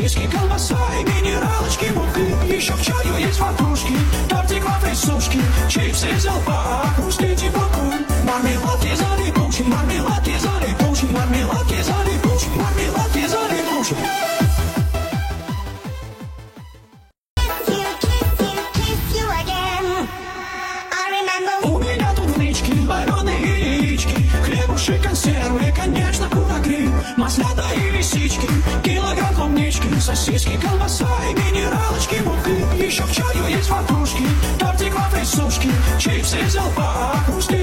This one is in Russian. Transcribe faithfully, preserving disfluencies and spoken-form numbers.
сосиски, колбаса и минералочки, муки. Еще к чаю есть ватрушки, тортик, вафли, сушки, чипсы из лба, хрустите попкорн. Мармеладки залипучие, мармеладки залипучие, мармеладки залипучие, мармеладки залипучие. У меня тут в нычке вареные яички, хлебушек, консервы, конечно, курагри, маслята и лисички, килограмм клубнички, сосиски, колбаса и минералочки, муки. Еще к чаю есть ватрушки, тортик, вафли, сушки, чипсы из лба, хрустит.